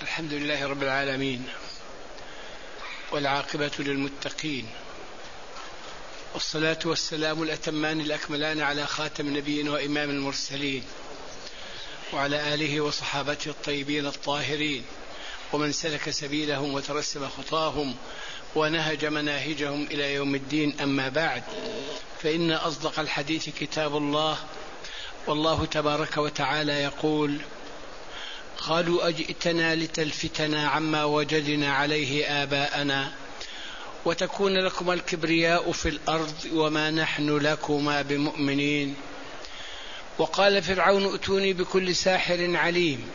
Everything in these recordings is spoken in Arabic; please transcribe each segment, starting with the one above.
الحمد لله رب العالمين، والعاقبة للمتقين، والصلاة والسلام الأتمان الأكملان على خاتم النبيين وإمام المرسلين، وعلى آله وصحابته الطيبين الطاهرين، ومن سلك سبيلهم وترسم خطاهم ونهج مناهجهم إلى يوم الدين. أما بعد، فإن أصدق الحديث كتاب الله، والله تبارك وتعالى يقول: قالوا أجئتنا لتلفتنا عما وجدنا عليه آباءنا وتكون لكما الكبرياء في الأرض وما نحن لكما بمؤمنين. وقال فرعون ائتوني بكل ساحر عليم.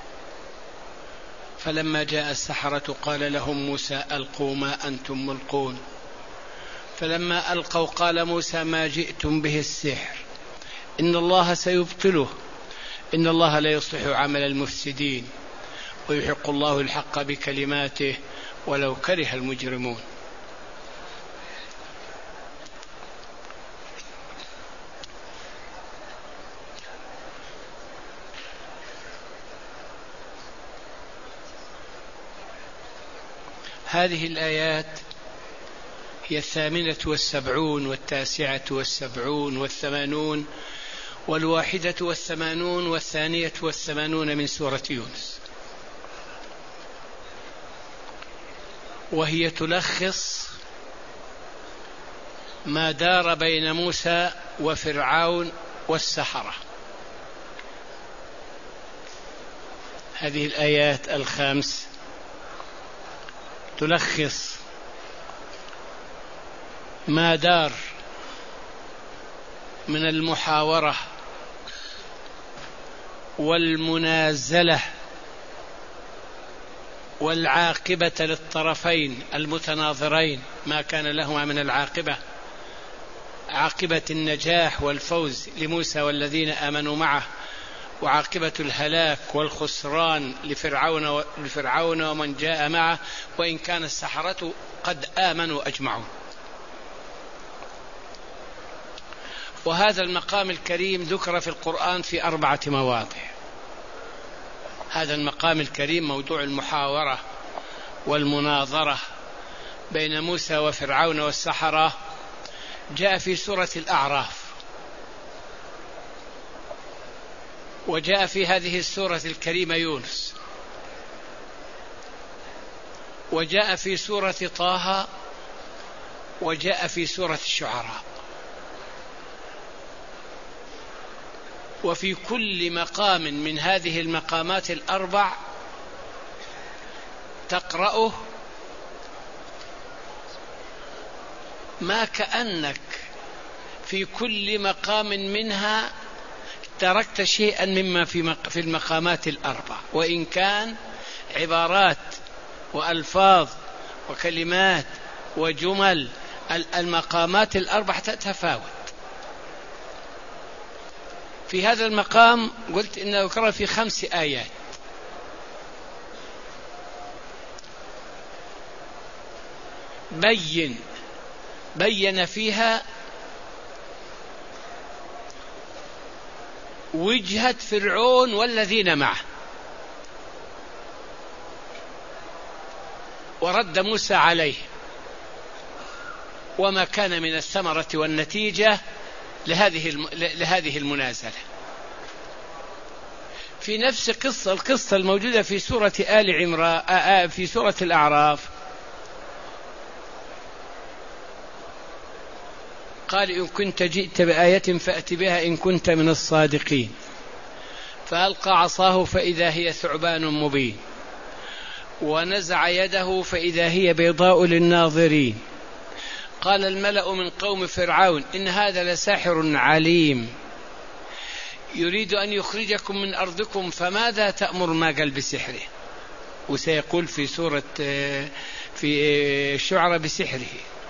فلما جاء السحرة قال لهم موسى ألقوا ما أنتم ملقون. فلما ألقوا قال موسى ما جئتم به السحر، إن الله سيبطله، إن الله لا يصلح عمل المفسدين، ويحق الله الحق بكلماته ولو كره المجرمون. هذه الآيات هي 78 والتاسعة 70 والثمانون 81 و82 من سورة يونس، وهي تلخص ما دار بين موسى وفرعون والسحرة. هذه الآيات الخمس تلخص ما دار من المحاورة والمنازلة والعاقبة للطرفين المتناظرين، ما كان لهما من العاقبة، عاقبة النجاح والفوز لموسى والذين آمنوا معه، وعاقبة الهلاك والخسران لفرعون ومن جاء معه، وإن كان السحرة قد آمنوا أجمعون. وهذا المقام الكريم ذكر في القرآن في 4 مواضع. هذا المقام الكريم موضوع المحاورة والمناظرة بين موسى وفرعون والسحرة جاء في سورة الأعراف، وجاء في هذه السورة الكريمة يونس، وجاء في سورة طه، وجاء في سورة الشعراء. وفي كل مقام من هذه المقامات 4 تقرأه ما كأنك في كل مقام منها تركت شيئا مما في المقامات 4، وإن كان عبارات وألفاظ وكلمات وجمل المقامات 4 تتفاوت. في هذا المقام قلت إنه ذكر في 5 آيات، بين فيها وجهة فرعون والذين معه، ورد موسى عليه، وما كان من الثمرة والنتيجة لهذه المنازلة. في نفس القصة الموجودة في سورة آل عمران في سورة الأعراف قال إن كنت جئت بآية فأت بها إن كنت من الصادقين، فألقى عصاه فإذا هي ثعبان مبين، ونزع يده فإذا هي بيضاء للناظرين. قال الملأ من قوم فرعون إن هذا لساحر عليم يريد أن يخرجكم من أرضكم فماذا تأمر؟ ما قال بسحره، وسيقول في سورة في الشعراء بسحره،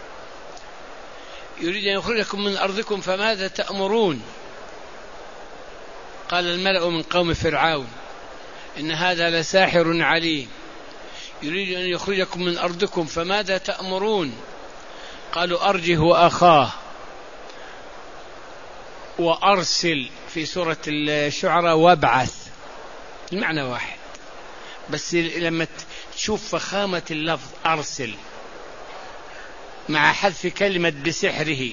يريد أن يخرجكم من أرضكم فماذا تأمرون؟ قال الملأ من قوم فرعون إن هذا لساحر عليم يريد أن يخرجكم من أرضكم فماذا تأمرون؟ قالوا أرجه وأخاه وأرسل في سورة الشعراء وابعث، المعنى واحد، بس لما تشوف فخامة اللفظ أرسل مع حذف كلمة بسحره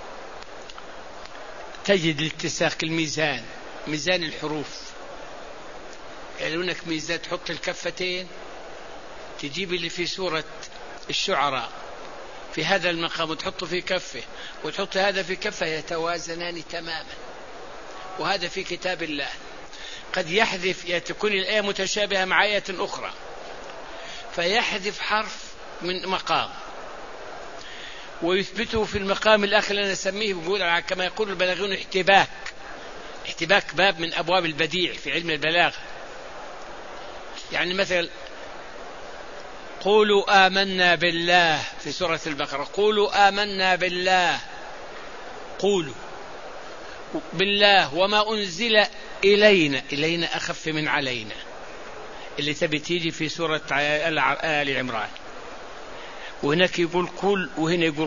تجد الاتساق الميزان، ميزان الحروف. يعني هناك ميزان تحط الكفتين تجيب اللي في سورة الشعراء في هذا المقام وتحطه في كفه وتحط هذا في كفه يتوازنان تماما. وهذا في كتاب الله قد يحذف، تكون الآية متشابهة مع آية أخرى فيحذف حرف من مقام ويثبته في المقام الآخر اللي نسميه بقول كما يقول البلاغيون احتباك باب من أبواب البديع في علم البلاغة. يعني مثلا قولوا آمنا بالله في سورة البقرة، قولوا آمنا بالله، قولوا بالله وما أنزل إلينا أخف من علينا اللي تبي تيجي في سورة آل عمران. وهناك يقول قول وهنا يقول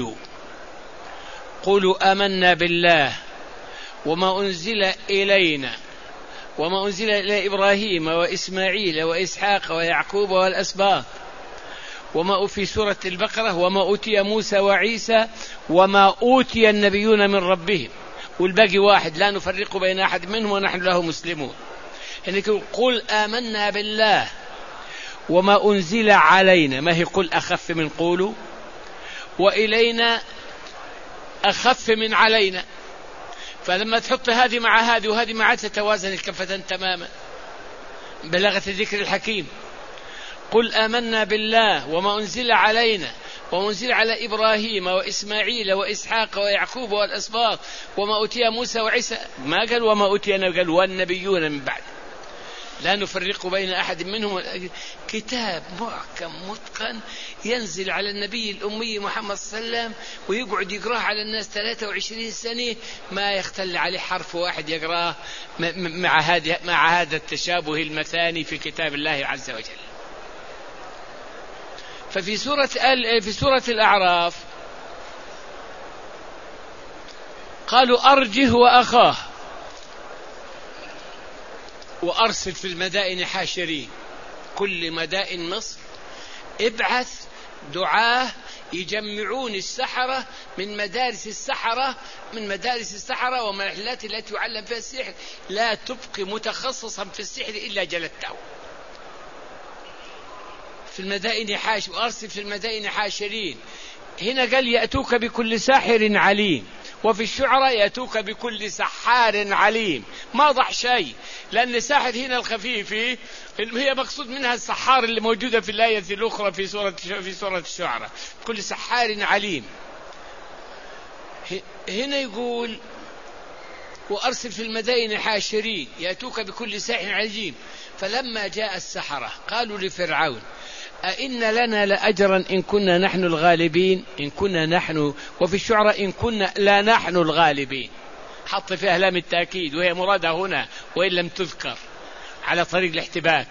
قولوا آمنا بالله وما أنزل إلينا وما أنزل إلى إبراهيم وإسماعيل وإسحاق ويعقوب والأسباط. وما في سورة البقرة وما أوتي موسى وعيسى وما أوتي النبيون من ربهم، والباقي واحد لا نفرق بين أحد منهم ونحن له مسلمون. يعني قل آمنا بالله وما أنزل علينا، ما هي قل أخف من قولوا، وإلينا أخف من علينا. فلما تحط هذه مع هذه وهذه مع تتوازن الكفتان تماما. بلاغة الذكر الحكيم قل آمنا بالله وما أنزل علينا وما أنزل على إبراهيم وإسماعيل وإسحاق ويعقوب والأسباط وما أوتي موسى وعيسى، ما قال وما أوتينا، قال والنبيون من بعد لا نفرق بين أحد منهم. كتاب محكم متقن ينزل على النبي الأمي محمد صلى الله عليه وسلم ويقعد يقراه على الناس 23 سنة ما يختل عليه حرف واحد يقراه مع هذا التشابه المثاني في كتاب الله عز وجل. ففي سورة الأعراف قالوا أرجه وأخاه وأرسل في المدائن حاشرين. كل مدائن مصر ابعث دعاة يجمعون السحرة من مدارس السحرة ومحلات التي يعلم فيها السحر، لا تبقي متخصصا في السحر إلا جلدته. في المدائن وأرسل في المدائن حاشرين. هنا قال يأتوك بكل ساحر عليم، وفي الشعراء يأتوك بكل سحار عليم. ما ضح شيء، لأن ساحر هنا الخفيف هي مقصود منها السحار اللي موجودة في الآية الأخرى في سورة الشعراء، كل سحار عليم. هنا يقول وأرسل في المدائن حاشرين يأتوك بكل ساحر عليم. فلما جاء السحرة قالوا لفرعون أئن لنا لأجرا إن كنا نحن الغالبين، إن كنا نحن، وفي الشعراء إن كنا لا نحن الغالبين، حط فيها لام التأكيد وهي مرادة هنا وإن لم تذكر على طريق الاحتباك.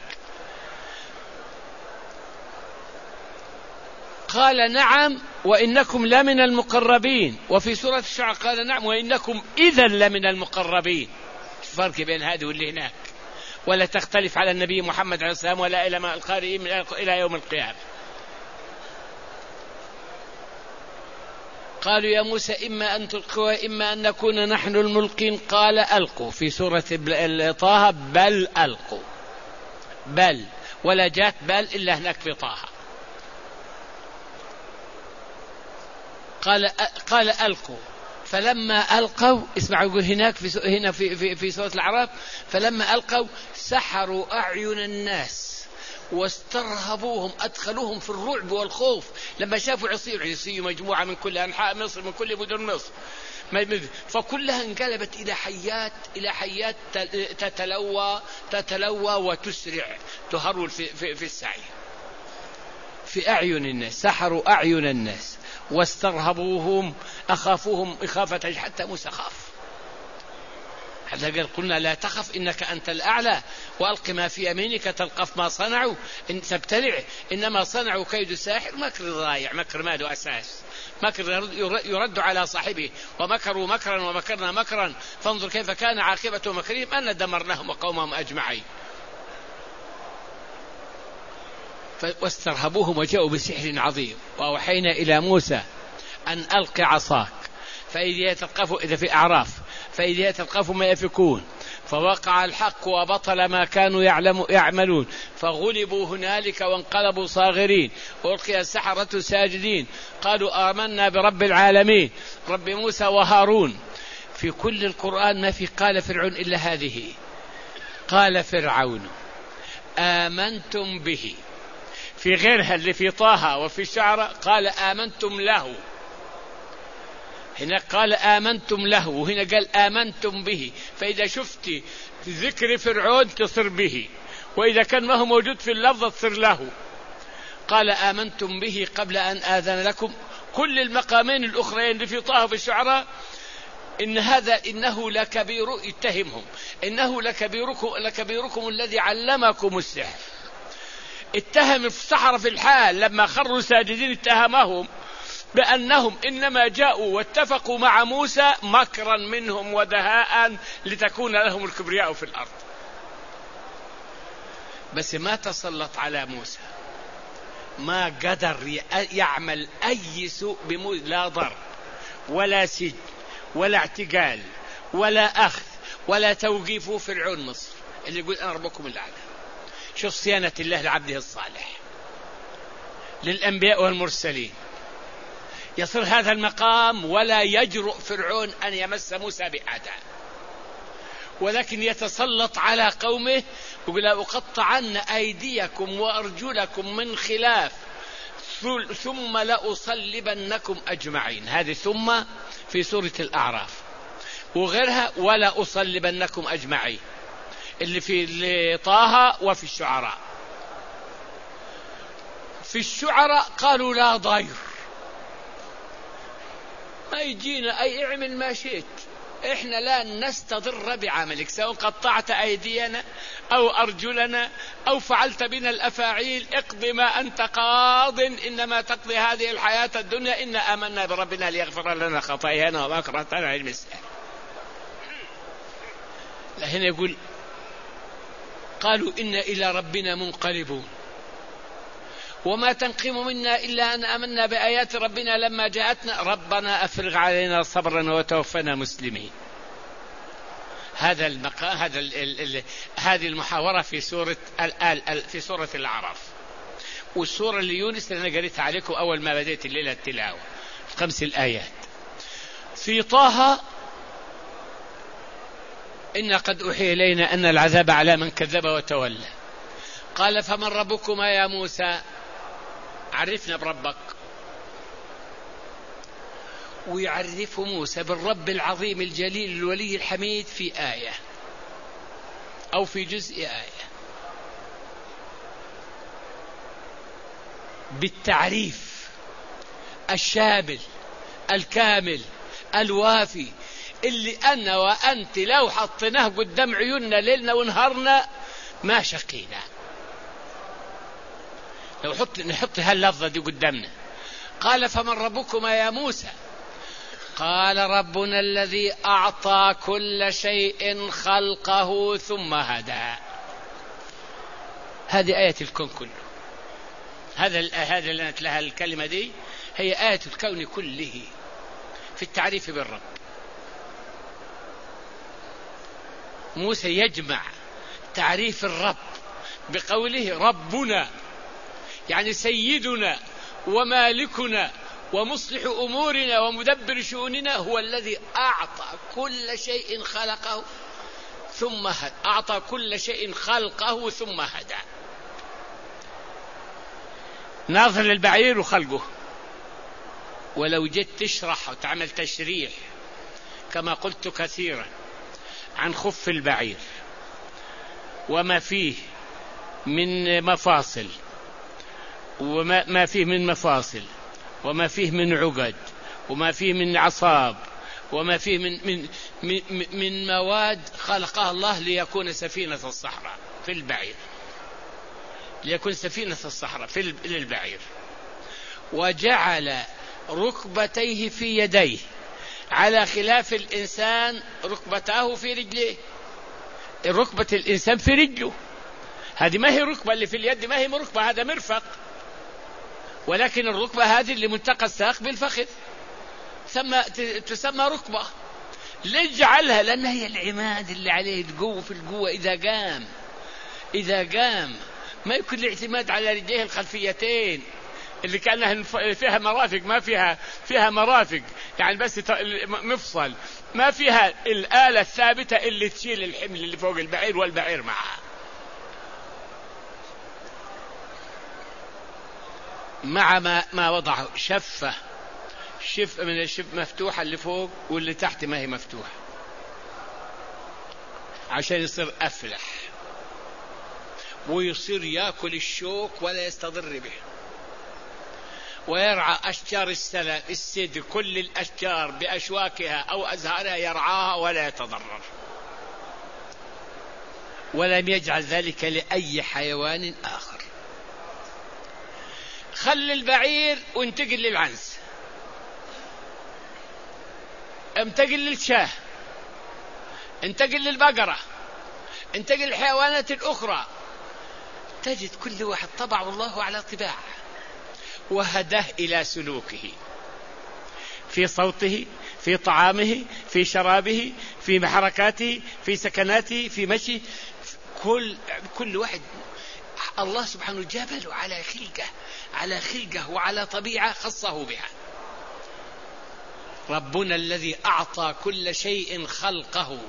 قال نعم وإنكم لمن المقربين، وفي سورة الشعراء قال نعم وإنكم إذا لمن المقربين. الفرق بين هذه واللي هناك، ولا تختلف على النبي محمد عليه السلام ولا إلى ما القارئين إلى يوم القيامة. قالوا يا موسى إما أن تلقوا وإما أن نكون نحن الملقين. قال ألقوا في سورة طه بل ألقوا، بل ولا جاءت بل إلا هناك في طه. قال ألقوا فلما ألقوا، اسمعوا يقول هناك في سورة الأعراف فلما ألقوا سحروا أعين الناس واسترهبوهم، أدخلوهم في الرعب والخوف. لما شافوا عصي مجموعة من كل أنحاء مصر، من كل مدن مصر، فكلها انقلبت إلى حيات تتلوى وتسرع تهرول في السعي في أعين الناس. سحروا أعين الناس واسترهبوهم، أخافوهم إخافة حتى موسى خاف. حتى قال قلنا لا تخف إنك أنت الأعلى وألق ما في يمينك تلقف ما صنعوا إن تبتلع إنما صنعوا كيد ساحر، مكر ضايع، مكر ما له أساس، مكر يرد على صاحبه. ومكروا مكرا ومكرنا مكرا فانظر كيف كان عاقبة مكرهم أن دمرناهم وقومهم أجمعين. واسترهبوهم وجاءوا بسحر عظيم. وأوحينا إلى موسى أن ألق عصاك فإذا تلقفوا، إذا في أعراف، فإذا تلقفوا ما يفكون، فوقع الحق وبطل ما كانوا يعملون، فغلبوا هنالك وانقلبوا صاغرين، وألقي السحرة ساجدين، قالوا آمنا برب العالمين رب موسى وهارون. في كل القرآن ما في قال فرعون إلا هذه، قال فرعون آمنتم به. في غيرها اللي في طه وفي الشعراء قال آمنتم له، هنا قال آمنتم له، وهنا قال آمنتم به. فإذا شفت ذكر فرعون تصر به، وإذا كان ما هو موجود في اللفظ تصر له. قال آمنتم به قبل أن آذن لكم. كل المقامين الأخرين اللي في طه وفي الشعراء إنه لكبير، اتهمهم إنه لكبيركم الذي علمكم السحر. اتهم السحرة في الحال لما خروا ساجدين، اتهمهم بأنهم إنما جاءوا واتفقوا مع موسى مكرا منهم ودهاء لتكون لهم الكبرياء في الأرض. بس ما تسلط على موسى، ما قدر يعمل أي سوء بموسى، لا ضرب ولا سجن ولا اعتقال ولا أخذ ولا توقيف فرعون مصر اللي يقول أنا ربكم الأعلى. شوف صيانة الله لعبده الصالح للأنبياء والمرسلين. يصل هذا المقام ولا يجرؤ فرعون أن يمس موسى بأعداء، ولكن يتسلط على قومه ويقول لأقطعن أيديكم وأرجلكم من خلاف ثم لأصلبنكم أجمعين. هذه ثم في سورة الأعراف، وغيرها ولا أصلبنكم أجمعين اللي في طه وفي الشعراء. في الشعراء قالوا لا ضير، ما يجينا أي اعمل ما شئت، إحنا لا نستضر بعملك، سواء قطعت أيدينا أو أرجلنا أو فعلت بنا الأفاعيل، اقض ما أنت قاض، إنما تقضي هذه الحياة الدنيا، إنا آمنا بربنا ليغفر لنا خطايانا وما أكرهتنا على المسألة. هنا يقول قالوا إنا إلى ربنا منقلبون وما تنقم منا إلا أن آمنا بآيات ربنا لما جاءتنا ربنا أفرغ علينا صبرا وتوفنا مسلمين. هذا المقام، هذه المحاورة في سورة الأعراف. والسورة اللي يونس اللي أنا قريتها عليكم أول ما بديت الليلة التلاوة 5 الآيات. في طه إن قد أوحي إلينا أن العذاب على من كذب وتولى. قال فمن ربكما يا موسى، عرفنا بربك. ويعرف موسى بالرب العظيم الجليل الولي الحميد في آية أو في جزء آية، بالتعريف الشامل الكامل الوافي، اللي أنا وأنت لو حطيناه قدام عيوننا ليلنا ونهارنا ما شقينا. لو نحط هاللفظة دي قدامنا. قال فمن ربكما يا موسى؟ قال ربنا الذي أعطى كل شيء خلقه ثم هدى. هذه آية الكون كله. هذا اللي نتلها الكلمة دي هي آية الكون كله في التعريف بالرب. موسى يجمع تعريف الرب بقوله ربنا، يعني سيدنا ومالكنا ومصلح أمورنا ومدبر شؤوننا، هو الذي أعطى كل شيء خلقه ثم هدى. أعطى كل شيء خلقه ثم هدى. ناظر للبعير وخلقه. ولو جيت تشرح وتعمل تشريح كما قلت كثيرا عن خف البعير وما فيه من مفاصل وما فيه من مفاصل وما فيه من عقد وما فيه من عصاب وما فيه من مواد خلقها الله ليكون سفينة الصحراء في البعير، ليكون سفينة الصحراء في البعير. وجعل ركبتيه في يديه على خلاف الإنسان ركبتاه في رجليه. ركبة الإنسان في رجله، هذه ما هي ركبة، اللي في اليد ما هي ركبة، هذا مرفق، ولكن الركبة هذه اللي ملتقى الساق بالفخذ تسمى ركبة. ليش جعلها؟ لأن هي العماد اللي عليه القوة، في القوة إذا قام ما يكون الاعتماد على رجليه الخلفيتين اللي كانها فيها مرافق، ما فيها مرافق يعني بس مفصل، ما فيها الآلة الثابتة اللي تشيل الحمل اللي فوق البعير والبعير معها. مع ما وضعه شفة من الشف مفتوحة اللي فوق واللي تحت ما هي مفتوحة، عشان يصير أفلح ويصير يأكل الشوك ولا يستضر به، ويرعى أشجار السدر، كل الأشجار بأشواكها أو أزهارها يرعاها ولا يتضرر، ولم يجعل ذلك لأي حيوان آخر. خل البعير وانتقل للعنز، انتقل للشاه، انتقل للبقرة، انتقل للحيوانات الأخرى، تجد كل واحد طبع الله على طباع وهداه إلى سلوكه، في صوته، في طعامه، في شرابه، في حركاته، في سكناته، في مشي، كل واحد الله سبحانه جبله على خلقه وعلى طبيعة خصه بها. ربنا الذي أعطى كل شيء خلقه.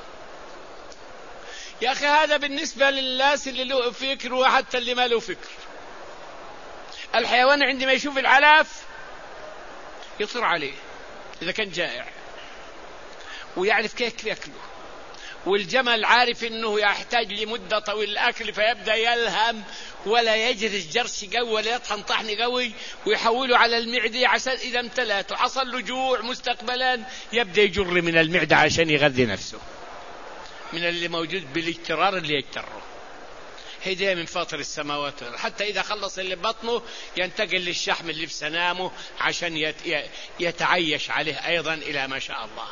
يا أخي هذا بالنسبة للناس اللي له فكر وحتى اللي ما له فكر. الحيوان عندما يشوف العلف يطير عليه إذا كان جائع ويعرف كيف يأكله، والجمل عارف أنه يحتاج لمدة طويلة الأكل فيبدأ يلهم ولا يجري جرش قوي ولا يطحن طحن قوي ويحوله على المعدة عشان إذا امتلأت وحصل له جوع مستقبلا يبدأ يجر من المعدة عشان يغذي نفسه من اللي موجود بالاجترار اللي يجتره. هدية من فاطر السماوات، حتى إذا خلص اللي بطنه ينتقل للشحم اللي في سنامه عشان يتعيش عليه أيضا إلى ما شاء الله.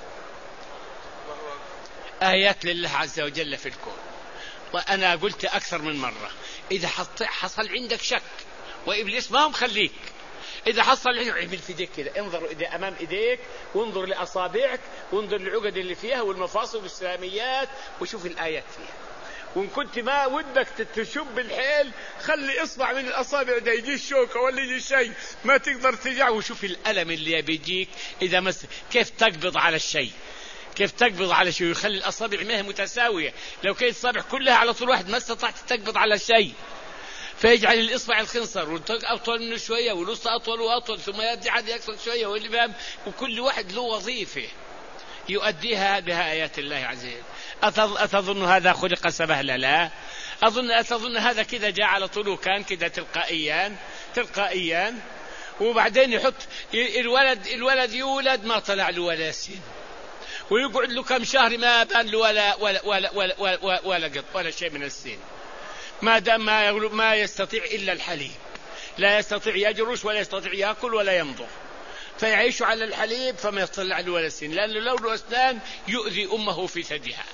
آيات لله عز وجل في الكون. وأنا قلت أكثر من مرة، إذا حصل عندك شك وإبليس ما هم خليك، إذا حصل عندك اعمل في يديك كده، انظر أمام إيديك وانظر لأصابعك وانظر للعقد اللي فيها والمفاصل والسلاميات وشوف الآيات فيها. وإن كنت ما ودك تشب الحيل خلي إصبع من الأصابع ده يجي الشوكة ولا يجي شيء ما تقدر ترجع، وشوف الألم اللي بيجيك إذا كيف تقبض على الشيء، كيف تقبض على شيء، ويخلي الأصابع ما هي متساوية. لو كانت الأصابع كلها على طول واحد ما استطعت تقبض على شيء، فيجعل الإصبع الخنصر أطول منه شوية والوسطى أطول وأطول ثم يرجع يكثر شوية واللي فهم، وكل واحد له وظيفة يؤديها بها آيات الله عز وجل. أتظن هذا خلق سهلا؟ لا. أتظن هذا كذا جاء على طول كان كذا تلقائيا وبعدين يحط الولد يولد ما طلع له ولا سن، ويقعد له كم شهر ما بان له ولا شيء من السن، ما دام ما يستطيع إلا الحليب، لا يستطيع يجرش ولا يستطيع يأكل ولا يمضغ، فيعيش على الحليب فما يطلع له ولا سن، لأنه لو له أسنان يؤذي أمه في ثديها.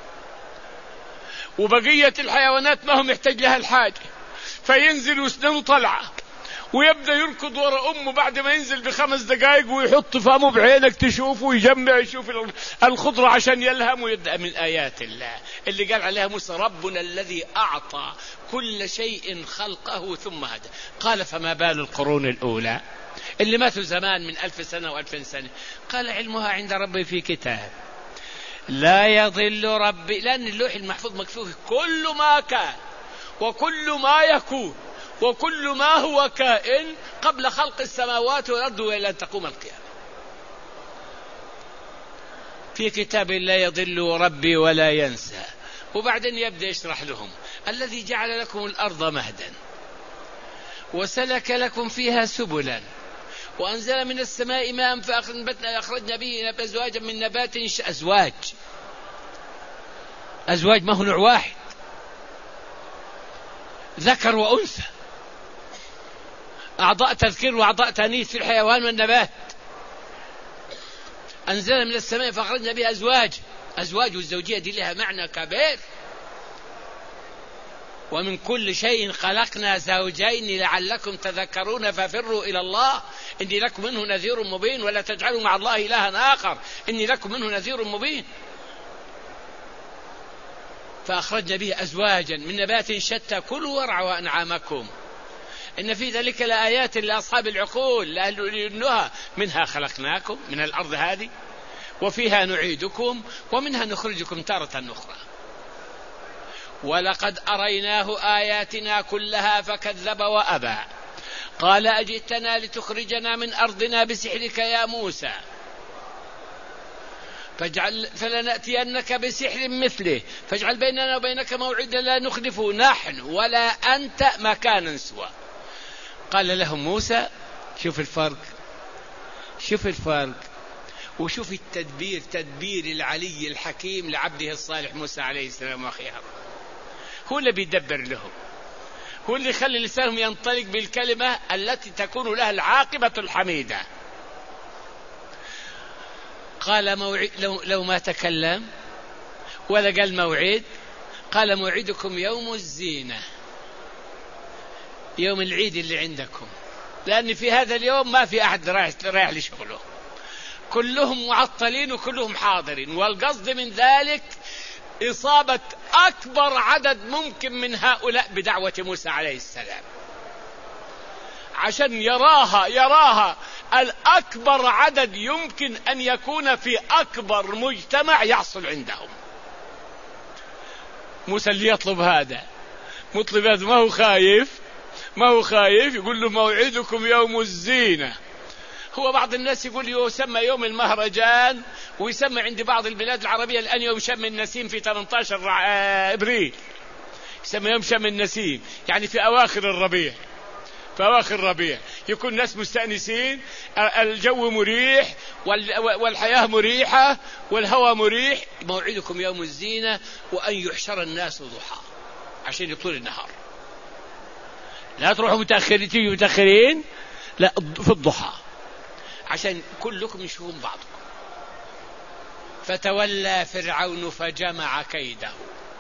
وبقية الحيوانات ما هم يحتاج لها الحاجة، فينزل وسنانه طلعة ويبدأ يركض وراء أمه بعد ما ينزل ب5 دقائق ويحط فمه بعينك تشوفه ويجمع يشوف الخضرة عشان يلهم، ويبدأ من آيات الله اللي قال عليها موسى ربنا الذي أعطى كل شيء خلقه ثم هدى. قال فما بال القرون الأولى اللي ماتوا زمان من 1000 سنة و2000 سنة؟ قال علمها عند ربي في كتاب لا يضل ربي، لأن اللوح المحفوظ مكتوب كل ما كان وكل ما يكون وكل ما هو كائن قبل خلق السماوات والأرض وإلى أن تقوم القيامة، في كتاب لا يضل ربي ولا ينسى. وبعدين يبدأ يشرح لهم الذي جعل لكم الأرض مهدا وسلك لكم فيها سبلا وأنزل من السماء ماء فأخرجنا به أزواجا من نبات أزواج ما هو نوع واحد، ذكر وأنثى، أعضاء تذكير وأعضاء تانيث في الحيوان والنبات. أنزل من السماء فأخرجنا به أزواج والزوجية دي لها معنى كبير. ومن كل شيء خلقنا زوجين لعلكم تذكرون ففروا إلى الله إني لكم منه نذير مبين ولا تجعلوا مع الله إلها آخر إني لكم منه نذير مبين. فأخرجنا به أزواجا من نبات شتى كلوا وارعوا أنعامكم إن في ذلك لآيات لأصحاب العقول لأهل النهى منها خلقناكم من الأرض هذه وفيها نعيدكم ومنها نخرجكم تارة أخرى ولقد أريناه آياتنا كلها فكذب وأبى قال أجئتنا لتخرجنا من أرضنا بسحرك يا موسى فلنأتينك بسحر مثله فاجعل بيننا وبينك موعدا لا نخلفه نحن ولا أنت مكانا سوى. قال لهم موسى شوف الفرق وشوف التدبير تدبير العلي الحكيم لعبده الصالح موسى عليه السلام وأخيه هو اللي بيدبر لهم هو اللي يخلي لسانهم ينطلق بالكلمة التي تكون لها العاقبة الحميدة. قال موعد لو ما تكلم ولا قال موعد قال موعدكم يوم الزينة يوم العيد اللي عندكم لأن في هذا اليوم ما في أحد رايح لشغله كلهم معطلين وكلهم حاضرين والقصد من ذلك إصابة أكبر عدد ممكن من هؤلاء بدعوة موسى عليه السلام عشان يراها الأكبر عدد يمكن أن يكون في أكبر مجتمع يحصل عندهم. موسى اللي يطلب هذا مطلب هذا ما هو خايف يقول له موعدكم يوم الزينة. هو بعض الناس يقول يسمى يوم المهرجان ويسمى عند بعض البلاد العربية الآن يوم شم النسيم في 18 إبريل يسمى يوم شم النسيم يعني في أواخر الربيع يكون الناس مستأنسين الجو مريح والحياة مريحة والهواء مريح. موعدكم يوم الزينة وأن يحشر الناس ضحى عشان يطول النهار لا تروحوا متأخرين لا في الضحى عشان كلكم يشوفون بعضكم. فتولى فرعون فجمع كيده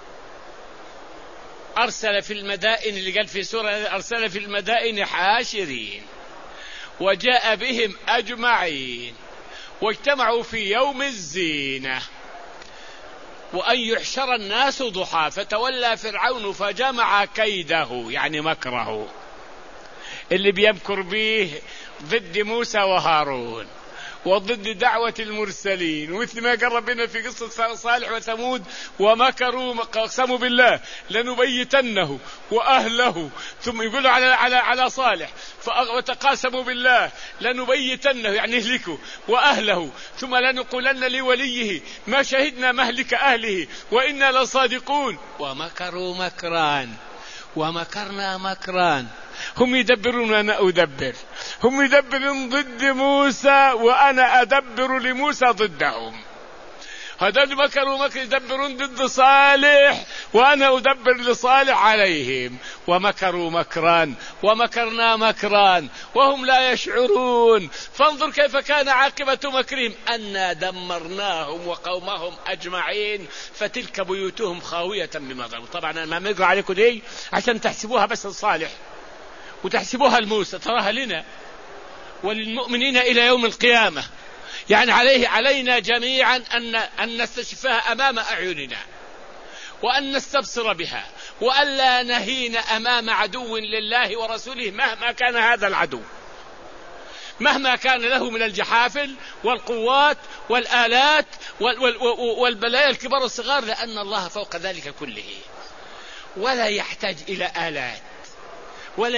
أرسل في المدائن اللي قال في سورة أرسل في المدائن حاشرين وجاء بهم أجمعين واجتمعوا في يوم الزينة وأن يحشر الناس ضحى. فتولى فرعون فجمع كيده يعني مكره اللي بيمكر به ضد موسى وهارون وضد دعوة المرسلين ومثل ما قال ربنا في قصة صالح وثمود ومكروا قسموا بالله لنبيتنه وأهله ثم يقولوا على صالح وتقاسموا بالله لنبيتنه يعني اهلكوا وأهله ثم لنقولن لوليه ما شهدنا مهلك أهله وإنا لصادقون ومكروا مكران ومكرنا مكران. هم يدبرون وأنا أدبر هم يدبرون ضد موسى وأنا أدبر لموسى ضدهم. هذول مكروا يدبرون ضد صالح وأنا أدبر لصالح عليهم. ومكروا مكران ومكرنا مكران وهم لا يشعرون. فانظر كيف كان عاقبة مكرهم أنا دمرناهم وقومهم أجمعين فتلك بيوتهم خاوية بما ظلموا. طبعا أنا ما أقرأ عليكم دي عشان تحسبوها بس لصالح وتحسبوها لموسى تراها لنا وللمؤمنين إلى يوم القيامة. يعني علينا جميعا أن نستشفها أمام أعيننا وأن نستبصر بها وأن لا نهين أمام عدو لله ورسوله مهما كان هذا العدو مهما كان له من الجحافل والقوات والآلات والبلايا الكبار والصغار لأن الله فوق ذلك كله ولا يحتاج إلى آلات ولا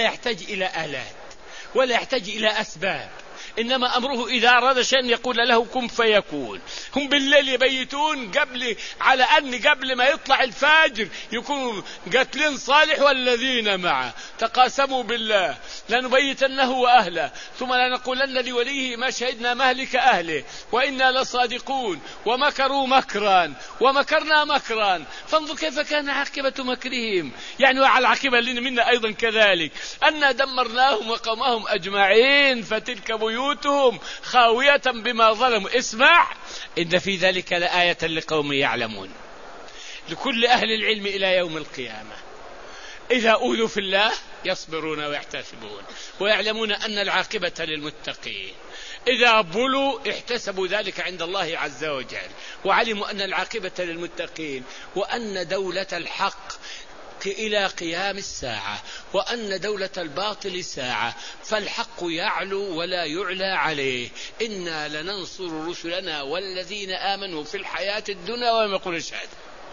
يحتاج إلى أسباب إنما أمره إذا أراد شيئا يقول له كن فيكون. هم بالليل يبيتون قبل ما يطلع الفجر يكونوا قاتلين صالح والذين معه تقاسموا بالله لنبيتنه وأهله ثم لنقولن لوليه ما شهدنا مهلك أهله وإنا لصادقون ومكروا مكرا ومكرنا مكرا. فانظر كيف كان عاقبة مكرهم. يعني وعلى العاقبة اللي منا أيضا كذلك أنا دمرناهم وقومهم أجمعين فتلك بيوتهم خاوية بما ظلموا. اسمع إن في ذلك لآية لقوم يعلمون. لكل أهل العلم إلى يوم القيامة إذا أوذوا في الله يصبرون ويحتسبون ويعلمون أن العاقبة للمتقين. إذا بلوا احتسبوا ذلك عند الله عز وجل وعلموا أن العاقبة للمتقين، وأن دولة الحق إلى قيام الساعة، وأن دولة الباطل ساعة، فالحق يعلو ولا يعلى عليه. إنا لننصر رسلنا والذين آمنوا في الحياة الدنيا ويوم يقوم الشهادة.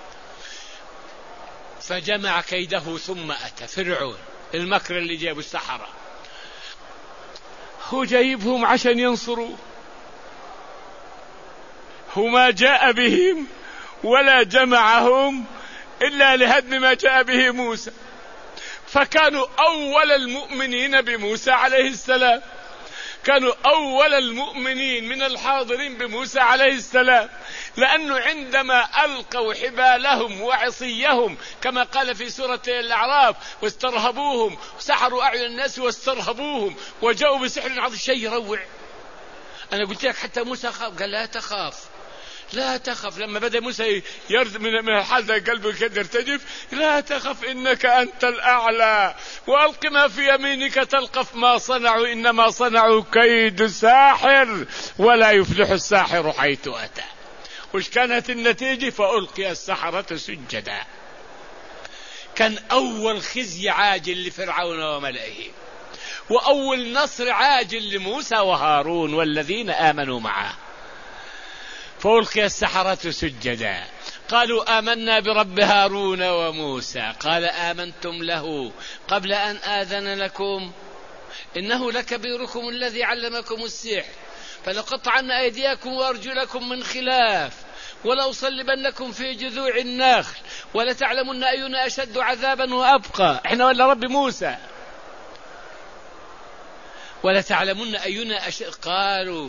فجمع كيده ثم أتى فرعون، المكر اللي جابوا السحرة، هو جايبهم عشان ينصروا، هو ما جاء بهم ولا جمعهم إلا لهدم ما جاء به موسى. فكانوا أول المؤمنين بموسى عليه السلام، كانوا أول المؤمنين من الحاضرين بموسى عليه السلام، لأنه عندما ألقوا حبالهم وعصيهم كما قال في سورة الأعراف واسترهبوهم، سحروا أعين الناس واسترهبوهم وجاءوا بسحر عظيم، شيء يروع. أنا قلت لك حتى موسى خاف، قال لا تخاف لا تخف. لما بدأ موسى يرد من الحال ذا قلبه كده يرتجف، لا تخف إنك أنت الأعلى وألق ما في يمينك تلقف ما صنعوا إنما صنعوا كيد ساحر ولا يفلح الساحر حيث أتى. وش كانت النتيجة؟ فألقي السحرة سجدا. كان أول خزي عاجل لفرعون وملئه، وأول نصر عاجل لموسى وهارون والذين آمنوا معه. فألقي السحرة سجدا قالوا آمنا برب هارون وموسى. قال آمنتم له قبل أن آذن لكم إنه لكبيركم الذي علمكم السحر فلقطعن أيديكم وأرجلكم من خلاف ولأصلبنكم في جذوع النخل ولتعلمن أينا أشد عذابا وأبقى. إحنا ولا رب موسى؟ ولتعلمن أينا أشد. قالوا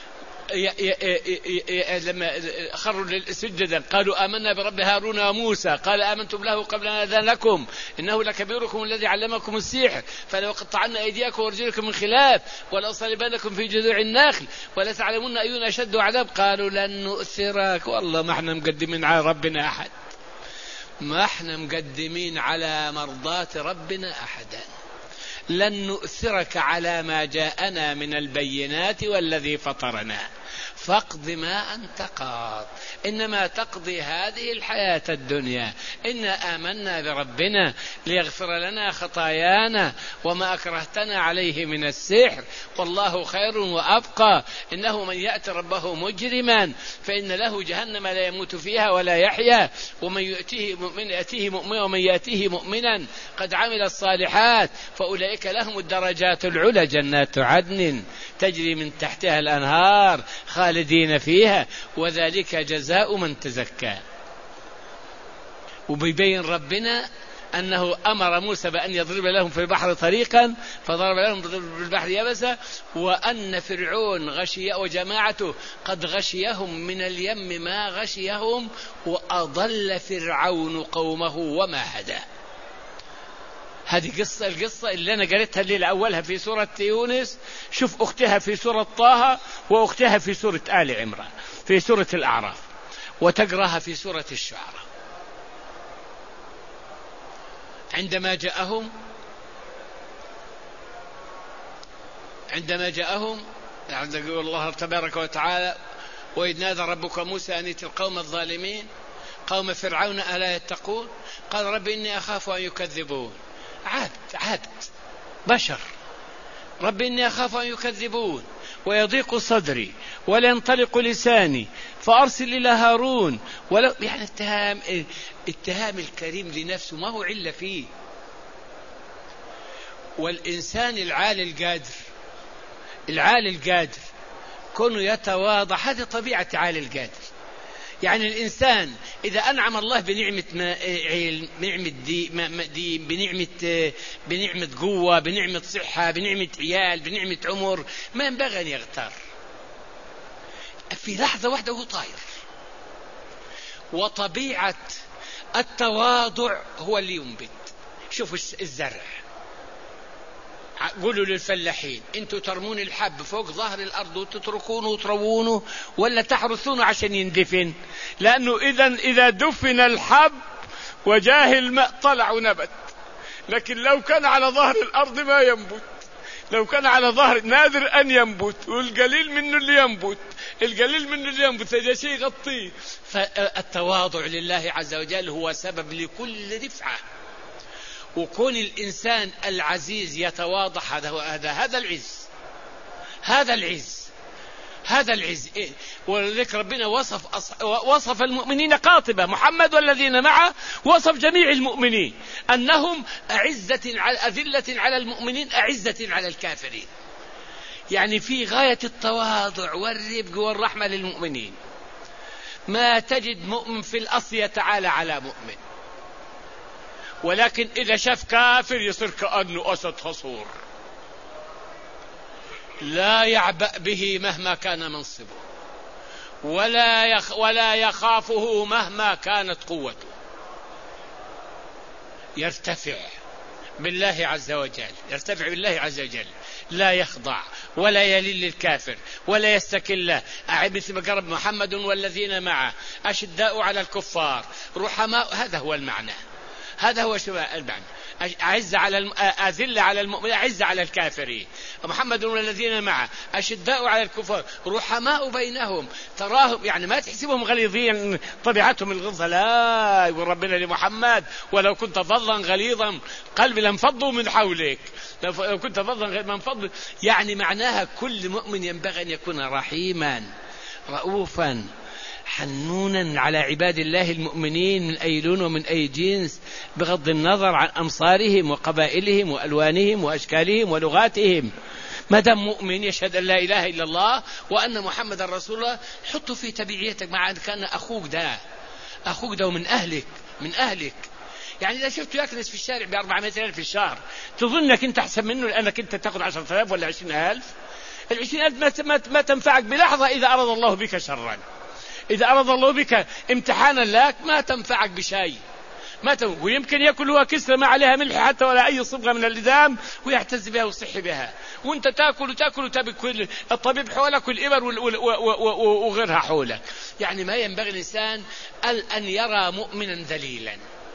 لما خروا للسجدا قالوا آمنا برب هارون وموسى. قال آمنتم له قبل أن آذن لكم إنه لكبيركم الذي علمكم السحر فلقطعن أيديكم وأرجلكم من خلاف ولأصلبنكم في جذوع النخل ولتعلمن أينا أشد عذاب. قالوا لن نؤثرك، والله ما احنا مقدمين على ربنا أحد، ما احنا مقدمين على مرضاة ربنا أحدا. لن نؤثرك على ما جاءنا من البينات والذي فطرنا فاقض ما أنت قاض إنما تقضي هذه الحياة الدنيا. إنا آمنا بربنا ليغفر لنا خطايانا وما أكرهتنا عليه من السحر والله خير وأبقى. إنه من يأتي ربه مجرما فإن له جهنم لا يموت فيها ولا يحيا ومن يأتيه مؤمنا قد عمل الصالحات فأولئك لهم الدرجات العلى جنات عدن تجري من تحتها الأنهار خالدين فيها وذلك جزاء من تزكى. وبيبين ربنا أنه أمر موسى بأن يضرب لهم في البحر طريقا فضرب لهم في البحر يبسا وأن فرعون غشي وجماعته قد غشيهم من اليم ما غشيهم وأضل فرعون قومه وما هدى. هذه القصة اللي أنا قريتها الليلة أولها في سورة يونس، شوف أختها في سورة طه وأختها في سورة آل عمران في سورة الأعراف وتقرأها في سورة الشعراء. عندما جاءهم يقول الله تبارك وتعالى وإذ نادى ربك موسى أن ائت القوم الظالمين قوم فرعون ألا يتقون قال رب إني أخاف أن يكذبون. عبد بشر، رب إني أخاف أن يكذبون ويضيق صدري ولا ينطلق لساني فأرسل إلى هارون. ولو يعني اتهام الكريم لنفسه ما هو علة فيه. والإنسان العالي القادر كونه يتواضع، هذه طبيعة عالي القادر. يعني الإنسان إذا أنعم الله بنعمة بنعمة قوة، بنعمة صحة، بنعمة عيال، بنعمة عمر، ما ينبغي أن يغتر. في لحظة واحدة هو طاير. وطبيعة التواضع هو اللي ينبت. شوفوا الزرع، قولوا للفلاحين انتوا ترمون الحب فوق ظهر الأرض وتتركونه وتروونه ولا تحرثونه عشان يندفن؟ لأنه إذا دفن الحب وجاه الماء طلع ونبت. لكن لو كان على ظهر الأرض ما ينبت، لو كان على ظهر نادر أن ينبت، والقليل منه اللي ينبت، القليل منه اللي ينبت، هذا شيء يغطيه. فالتواضع لله عز وجل هو سبب لكل رفعة، وكون الإنسان العزيز يتواضع هذا العز، هذا العز. ولذلك ربنا وصف المؤمنين قاطبة، محمد والذين معه، وصف جميع المؤمنين أنهم أذلة على المؤمنين أعزة على الكافرين، يعني في غاية التواضع والرفق والرحمة للمؤمنين. ما تجد مؤمن في الأصل يتعالى على مؤمن، ولكن إذا شاف كافر يصير كأنه أسد خصور، لا يعبأ به مهما كان منصبه، ولا يخافه مهما كانت قوته. يرتفع بالله عز وجل، لا يخضع ولا يلين للكافر ولا يستكل له. مثل ما قال محمد والذين معه أشداء على الكفار رحماء، هذا هو المعنى، هذا هو المعنى. أذل على المؤمنين أعز على الكافرين. محمد والذين معه أشداء على الكفار رحماء بينهم، تراهم يعني ما تحسبهم غليظين طبيعتهم الغلظة، لا، يقول ربنا لمحمد ولو كنت فظا غليظا قلبي لانفضوا من حولك، لو كنت فظا غليظا انفضوا. يعني معناها كل مؤمن ينبغي أن يكون رحيما رؤوفا حنونا على عباد الله المؤمنين من أي لون ومن أي جنس، بغض النظر عن أمصارهم وقبائلهم وألوانهم وأشكالهم ولغاتهم. ما دام مؤمن يشهد أن لا إله إلا الله وأن محمد رسول الله، حطه في تبعيتك مع أن كان أخوك ده ومن أهلك. يعني إذا شفته يكنس في الشارع ب400,000 في الشهر، تظنك أنت أحسن منه لأنك أنت تأخذ 10,000 ولا 20,000؟ 20,000 ما تنفعك بلحظة إذا أراد الله بك شرا، إذا أراد الله بك امتحانا لك ما تنفعك بشيء. ويمكن يأكل هو كسرة ما عليها ملح حتى ولا أي صبغة من اللذام ويعتز بها ويصح بها، وانت تأكل وتبكي الطبيب حولك والإبر وغيرها حولك. يعني ما ينبغي الإنسان أن يرى مؤمنا ذليلا،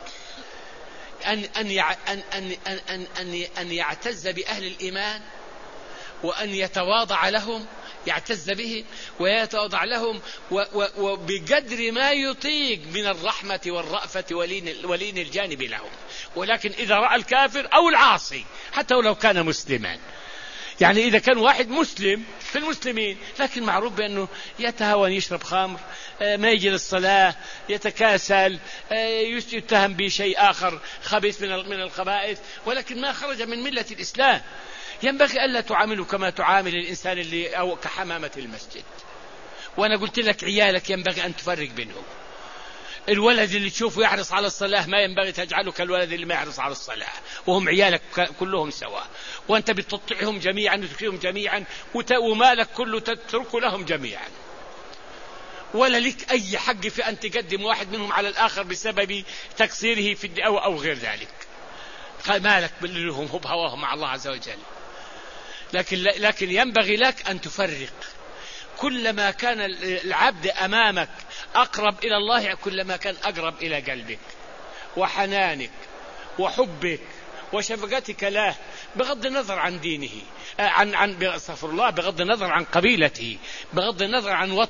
أن يعتز بأهل الإيمان وأن يتواضع لهم، يعتز بهم ويتواضع لهم وبقدر ما يطيق من الرحمة والرأفة ولين الجانب لهم. ولكن إذا رأى الكافر أو العاصي حتى ولو كان مسلما، يعني إذا كان واحد مسلم في المسلمين لكن معروف بأنه يتهاون، يشرب خمر، ما يجي للصلاة، يتكاسل، يتهم بشيء آخر خبيث من الخبائث، ولكن ما خرج من ملة الإسلام، ينبغي ألا تعامله كما تعامل الإنسان اللي أو كحمامة المسجد. وأنا قلت لك عيالك ينبغي أن تفرق بينهم. الولد اللي تشوفه يحرص على الصلاة ما ينبغي تجعله كالولد اللي ما يحرص على الصلاة، وهم عيالك كلهم سواء، وأنت بتطيعهم جميعا وتكرههم جميعا ومالك كله تتركه لهم جميعا، ولا لك أي حق في أن تقدم واحد منهم على الآخر بسبب تقصيره في أو غير ذلك. مالك لهم هو بهواهم مع الله عز وجل. لكن ينبغي لك أن تفرق. كلما كان العبد أمامك أقرب إلى الله كلما كان أقرب إلى قلبك وحنانك وحبك وشفقتك له، بغض النظر عن دينه، استغفر الله، بغض النظر عن قبيلته، بغض النظر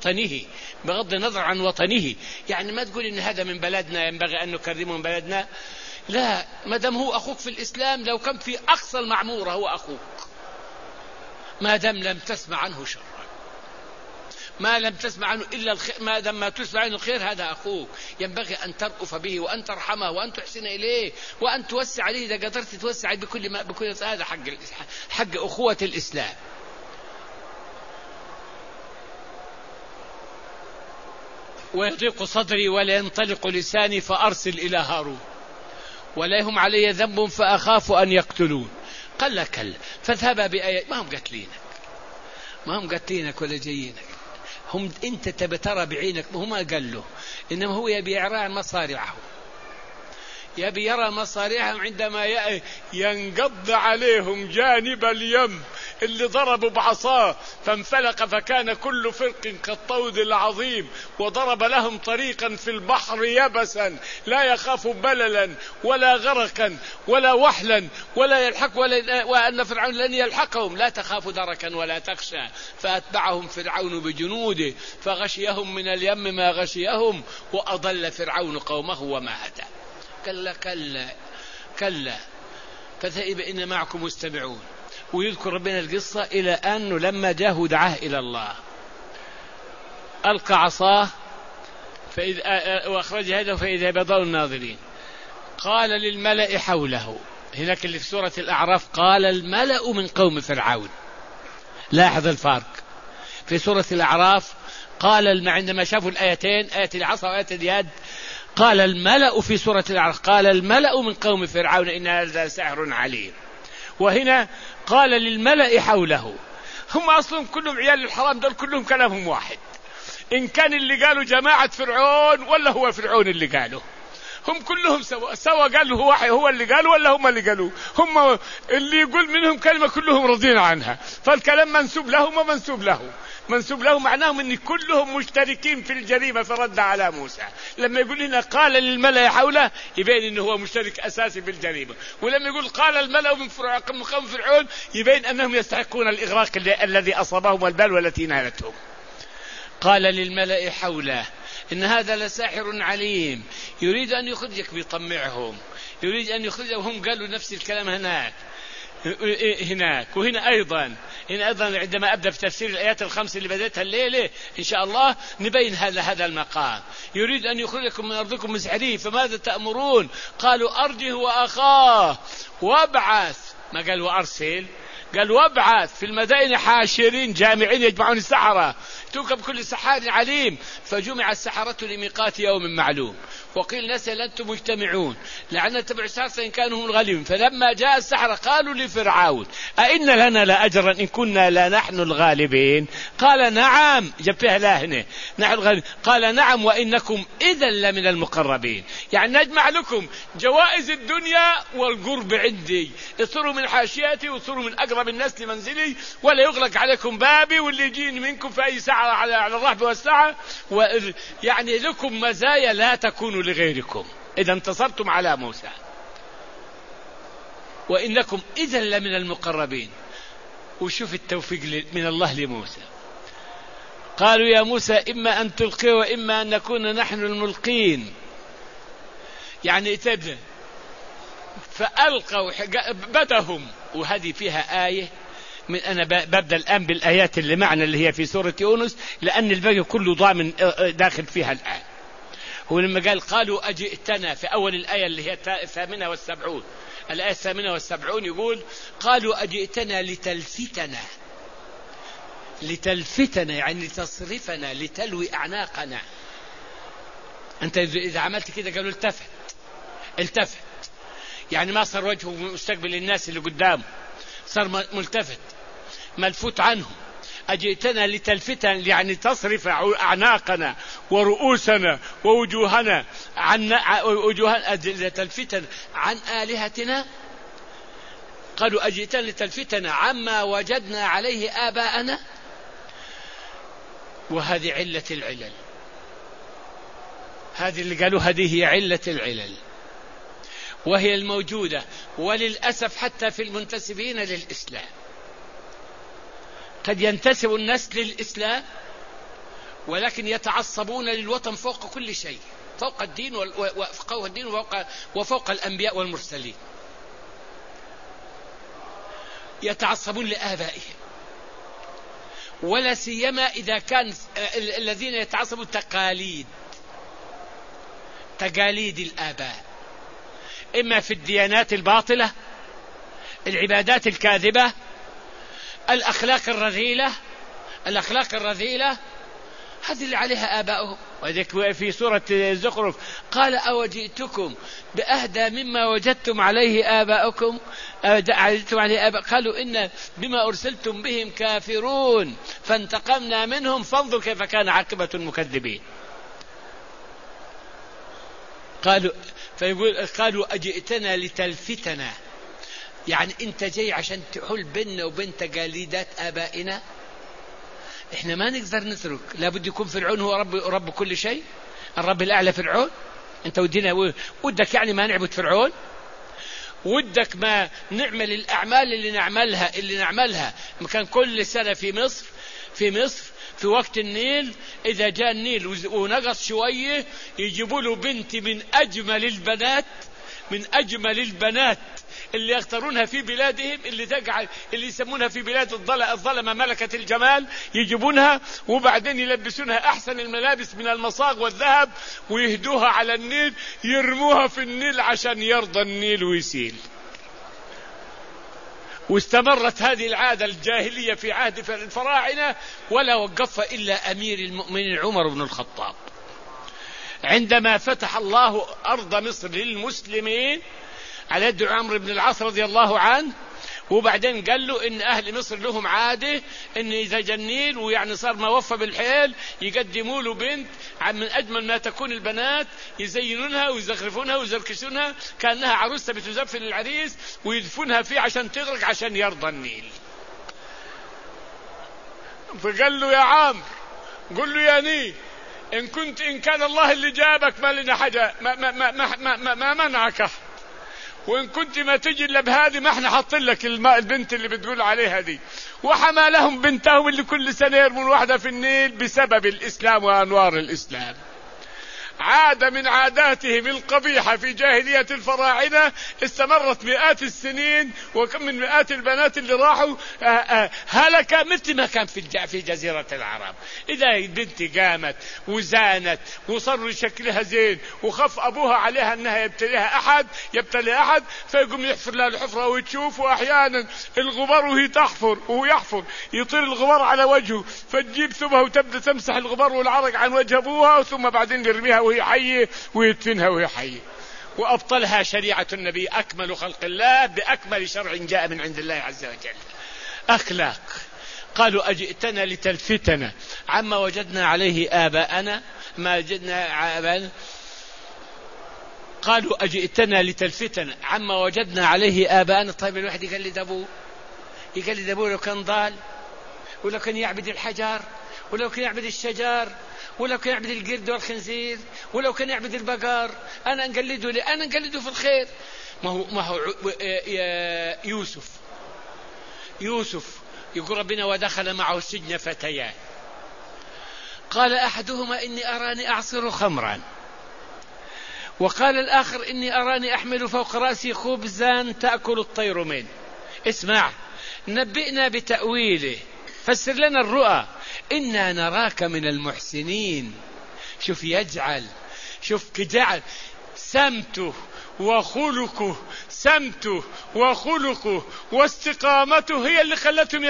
عن وطنه، يعني ما تقول إن هذا من بلدنا ينبغي أن نكرمه من بلدنا، لا، ما دام هو أخوك في الإسلام لو كان في أقصى المعمورة هو أخوك، ما دام لم تسمع عنه شرا، ما لم تسمع عنه إلا الخير، ما دام ما تسمع عنه الخير هذا أخوك، ينبغي أن ترأف به وأن ترحمه وأن تحسن إليه وأن توسع عليه إذا قدرت توسع بكل هذا حق أخوة الإسلام. ويضيق صدري ولا ينطلق لساني فأرسل إلى هارون ولا هم علي ذنب فأخاف أن يقتلون. قال لك كلا فاذهبا بآيات، ما هم قتلينك ولا جايينك، هم انت تبترى بعينك، هما قال له انما هو يبي يعرى عن مصارعه، يبي يرى مصاريعهم عندما ينقض عليهم جانب اليم اللي ضربوا بعصاه فانفلق فكان كل فرق كالطود العظيم، وضرب لهم طريقا في البحر يبسا لا يخاف بللا ولا غرقا ولا وحلا ولا يلحق وأن فرعون لن يلحقهم، لا تخاف دركا ولا تخشى. فأتبعهم فرعون بجنوده فغشيهم من اليم ما غشيهم وأضل فرعون قومه وما هدى. كلا كلا كلا فثئب إن معكم مستمعون. ويذكر ربنا القصة إلى أنه لما جاءه دعاه إلى الله ألقى عصاه وأخرج يده فإذا بيضاء الناظرين. قال للملأ حوله، هناك اللي في سورة الأعراف قال الملأ من قوم فرعون. لاحظ الفرق، في سورة الأعراف قال عندما شافوا الآيتين آية العصا وآية اليد قال الملأ، في سورة الأعراف قال الملأ من قوم فرعون إن هذا سحر عليم. وهنا قال للملأ حوله. هم أصلهم كلهم عيال الحرام، دول كلهم كلامهم واحد، إن كان اللي قالوا جماعة فرعون ولا هو فرعون اللي قالوا، هم كلهم سوا قالوا هو اللي قالوا ولا هم اللي قالوا، هم اللي يقول منهم كلمة كلهم راضين عنها، فالكلام منسوب لهم ومنسوب له. منسوب له معناهم ان كلهم مشتركين في الجريمة فرد على موسى. لما يقول هنا قال للملأ حوله يبين انه هو مشترك اساسي بالجريمة، ولما يقول قال الملأ من قوم فرعون يبين انهم يستحقون الاغراق الذي اصابهم والبلوى التي نالتهم. قال للملأ حوله إن هذا لساحر عليم يريد أن يخرجك، بيطمعهم، يريد أن يخرجهم. هم قالوا نفس الكلام هناك وهنا أيضا. عندما أبدأ في تفسير الآيات الخمس اللي بدأتها الليلة إن شاء الله نبين هذا المقام. يريد أن يخرجكم من أرضكم مسحرين فماذا تأمرون؟ قالوا أرجه وأخاه وابعث، ما قال وأرسل، قال وابعث في المدائن حاشرين جامعين يجمعون السحرة توكب كل سحار عليم. فجمع السحرة لميقات يوم معلوم وقيل الناس هل أنتم مجتمعون لعنا نتبع السحرة إن كانوا هم الغالبين. فلما جاء السحرة قالوا لفرعون أئن لنا لأجرا إن كنا لا نحن الغالبين؟ قال نعم، جبتها لا هنا نحن الغالبين. قال نعم وإنكم إذا لمن المقربين، يعني نجمع لكم جوائز الدنيا والقرب عندي، اصروا من حاشيتي واصروا من أقرب الناس لمنزلي ولا يغلق عليكم بابي، واللي يجيني منكم في أي ساعة على الرحب والسعة، يعني لكم مزايا لا تكونوا لغيركم إذا انتصرتم على موسى، وإنكم إذا لمن المقربين. وشوف التوفيق من الله لموسى. قالوا يا موسى إما أن تلقي وإما أن نكون نحن الملقين، يعني تبدأ فألقوا بدهم. وهذه فيها آية من أنا ببدأ الآن بالآيات اللي معنا اللي هي في سورة يونس، لأن الباقي كله ضامن داخل فيها الآن. هو لما قالوا أجئتنا في أول الآية اللي هي 78، الآية 78 يقول قالوا أجئتنا لتلفتنا يعني لتصرفنا لتلوي أعناقنا. أنت إذا عملت كده قالوا التفت، يعني ما صار وجهه مستقبل الناس اللي قدامه، صار ملتفت ملفوت عنهم. أجئتنا لتلفتنا يعني تصرف أعناقنا ورؤوسنا ووجوهنا لتلفتنا عن آلهتنا. قالوا أجئتنا لتلفتنا عما وجدنا عليه آباءنا. وهذه علة العلل، هذه اللي قالوا هذه هي علة العلل، وهي الموجودة وللأسف حتى في المنتسبين للإسلام. قد ينتسب الناس للإسلام ولكن يتعصبون للوطن فوق كل شيء، فوق الدين وفوق الدين وفوق الأنبياء والمرسلين. يتعصبون لآبائهم، ولا سيما إذا كان الذين يتعصبون تقاليد الآباء، إما في الديانات الباطلة، العبادات الكاذبة، الأخلاق الرذيلة، هذه اللي عليها آباؤهم. وذلك في سورة الزخرف قال أوجئتكم بأهدى مما وجدتم عليه آباؤكم قالوا إن بما أرسلتم بهم كافرون فانتقمنا منهم فانظر كيف كان عاقبة المكذبين. قالوا فيقول قالوا أجئتنا لتلفتنا، يعني أنت جاي عشان تحل بيننا وبين تقاليدات آبائنا؟ إحنا ما نقدر نترك، لابد يكون فرعون هو رب كل شيء، الرب الأعلى فرعون. أنت ودك يعني ما نعبد فرعون؟ ودك ما نعمل الأعمال اللي نعملها كان كل سنة في مصر في وقت النيل، إذا جاء النيل ونقص شوية يجيبوا له بنت من أجمل البنات اللي يختارونها في بلادهم، اللي يسمونها في بلاد الظلمة ملكة الجمال، يجيبونها وبعدين يلبسونها أحسن الملابس من المصاغ والذهب ويهدوها على النيل، يرموها في النيل عشان يرضى النيل ويسيل. واستمرت هذه العادة الجاهلية في عهد الفراعنة، ولا وقفها إلا أمير المؤمنين عمر بن الخطاب عندما فتح الله أرض مصر للمسلمين على يد عمرو بن العاص رضي الله عنه. وبعدين قال له إن أهل مصر لهم عادة إن إذا جنيل ويعني صار ما وفى بالحيل يقدموا له بنت من أجمل ما تكون البنات، يزينونها ويزخرفونها ويزركشونها كأنها عروسة بتزف للعريس، ويدفنها فيه عشان تغرق عشان يرضى النيل. فقال له يا عمرو، قل له يا نيل، إن كان الله اللي جابك ما لنا حاجة، ما منعك، وإن كنت ما تجي إلا بهذه ما احنا حاطين لك البنت اللي بتقول عليها دي. وحمى لهم بنتهم اللي كل سنة يرمون واحدة في النيل بسبب الإسلام وأنوار الإسلام. عادة من عاداتهم القبيحة في جاهلية الفراعنة استمرت مئات السنين، وكم من مئات البنات اللي راحوا هلك مثل ما كان في جزيرة العرب. إذا البنت قامت وزانت وصار شكلها زين وخف أبوها عليها أنها يبتلي أحد فيقوم يحفر لها الحفرة وتشوف، وأحيانا الغبار وهي تحفر وهو يحفر يطير الغبار على وجهه، فتجيب ثوبها وتبدأ تمسح الغبار والعرق عن وجه أبوها، ثم بعدين يرميها وهي حية ويدفنها وهي حية. وأبطلها شريعة النبي أكمل خلق الله بأكمل شرع جاء من عند الله عز وجل. أخلاق. قالوا أجئتنا لتلفتنا عما وجدنا عليه آباءنا ما وجدنا آباءنا. قالوا أجئتنا لتلفتنا عما وجدنا عليه آباءنا. طيب الواحد يقلد أبوه لو كان ضال، ولو كان يعبد الحجر، ولو كان يعبد الشجر، ولو كان يعبد القرد والخنزير، ولو كان يعبد البقر. أنا نقلده في الخير. ما هو يوسف يقول ربنا ودخل معه السجن فتيان، قال أحدهما إني أراني أعصر خمرا، وقال الآخر إني أراني أحمل فوق رأسي خبزا تأكل الطير منه. اسمع، نبئنا بتأويله، فسر لنا الرؤى، إنا نراك من المحسنين. شوف جعل سمته وخلقه واستقامته هي اللي خلتهم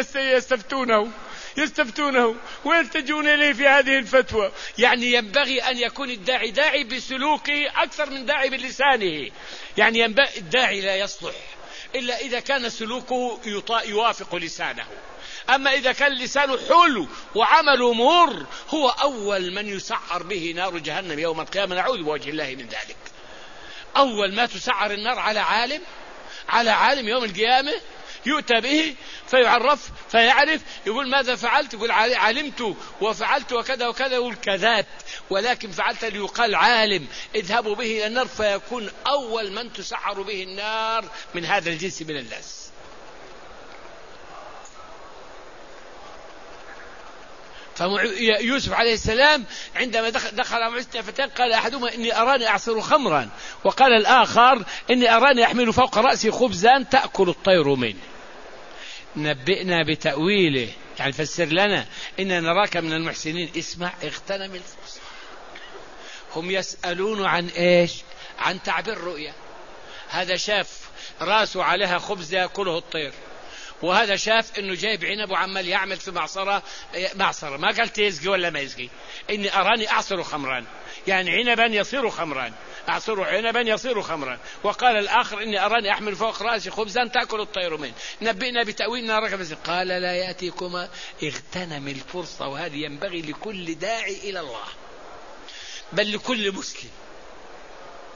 يستفتونه ويلتجون إليه في هذه الفتوى. يعني ينبغي أن يكون الداعي داعي بسلوكه أكثر من داعي بلسانه. يعني ينبغي الداعي لا يصلح إلا إذا كان سلوكه يوافق لسانه. أما إذا كان لسانه حلو وعمله مر هو أول من يسعر به نار جهنم يوم القيامة، نعوذ بوجه الله من ذلك. أول ما تسعر النار على عالم يوم القيامة يؤتى به فيعرف يقول ماذا فعلت؟ يقول علمت وفعلت وكذا وكذا، يقول كذبت ولكن فعلت ليقال عالم، اذهبوا به إلى النار، فيكون أول من تسعر به النار من هذا الجنس من الناس. فيوسف عليه السلام عندما دخل مع فتيان قال أحدهما إني أراني أعصر خمرا، وقال الآخر إني أراني أحمل فوق رأسي خبزا تأكل الطير منه. نبئنا بتأويله، يعني فسر لنا، إننا نراك من المحسنين. اسمع، اغتنم الفرصة. هم يسألون عن إيش؟ عن تعبير رؤيا. هذا شاف راسه عليها خبز يأكله الطير، وهذا شاف انه جايب عنب وعمال يعمل في معصرة، ما قالت يسقي ولا ما يسقي. اني اراني اعصر خمرا، يعني عنبا يصير خمرا، اعصر عنبا يصير خمرا. وقال الاخر اني اراني احمل فوق راسي خبزا تاكل الطير منه. نبئنا بتاويلنا ركب. قال لا ياتيكما. اغتنم الفرصة، وهذه ينبغي لكل داعي الى الله، بل لكل مسلم.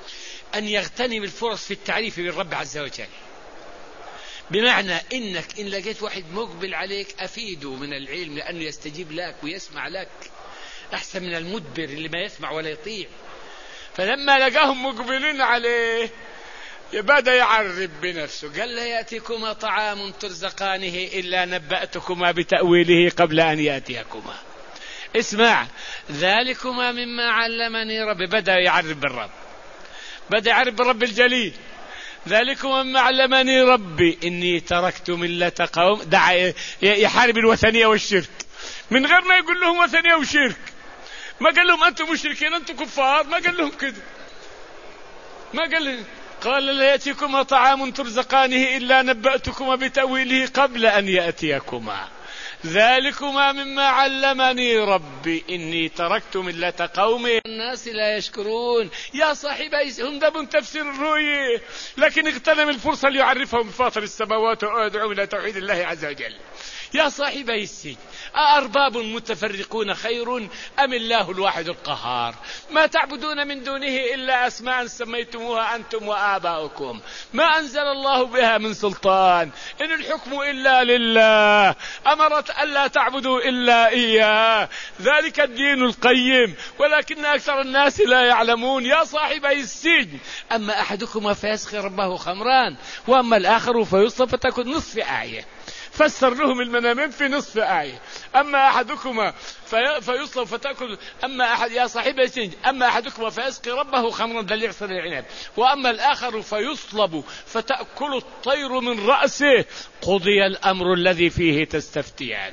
أن يغتنم الفرص في التعريف بالرب عز وجل، بمعنى إنك إن لقيت واحد مقبل عليك أفيده من العلم لأنه يستجيب لك ويسمع لك، أحسن من المدبر اللي ما يسمع ولا يطيع. فلما لقاهم مقبلين عليه بدأ يعرب بنفسه، قال لا يأتيكما طعام ترزقانه إلا نبأتكما بتأويله قبل أن يأتيكما. اسمع، ذلكما مما علمني ربي. بدأ يعرب بالرب، بدأ يعرب بالرب الجليل. ذلكما مما علمني ربي إني تركت ملة قوم. دعا يحارب الوثنية والشرك من غير ما يقول لهم وثنية وشرك. ما قال لهم أنتم مشركين أنتم كفار، ما قال لهم كده، ما قال لهم. قال لا يأتيكما طعام ترزقانه إلا نبأتكما بتأويله قبل أن يأتيكما. ذلكما مما علمني ربي إني تركت ملة قوم الناس لا يشكرون. يا صاحبي هم ذهبوا تفسير الرؤية، لكن اغتنم الفرصة ليعرفهم بفاطر السماوات وأدعو إلى توحيد الله عز وجل. يا صاحبي السجن، أأرباب متفرقون خير أم الله الواحد القهار؟ ما تعبدون من دونه إلا أسماء سميتموها أنتم وآباؤكم ما أنزل الله بها من سلطان، إن الحكم إلا لله، أمرت ألا تعبدوا إلا إياه، ذلك الدين القيم ولكن أكثر الناس لا يعلمون. يا صاحبي السجن، أما أحدكما فيسقي ربه خمران وأما الآخر فيصلب فتكون نصف آية. فسر لهم المنامين في نصف آية. أما أحدكما فيصلب فتأكل، أما أحد يا صاحبي السجن أما أحدكما فيسقي ربه خمرا ده اللي يغسل العنب، وأما الآخر فيصلب فتأكل الطير من رأسه، قضي الأمر الذي فيه تستفتيان.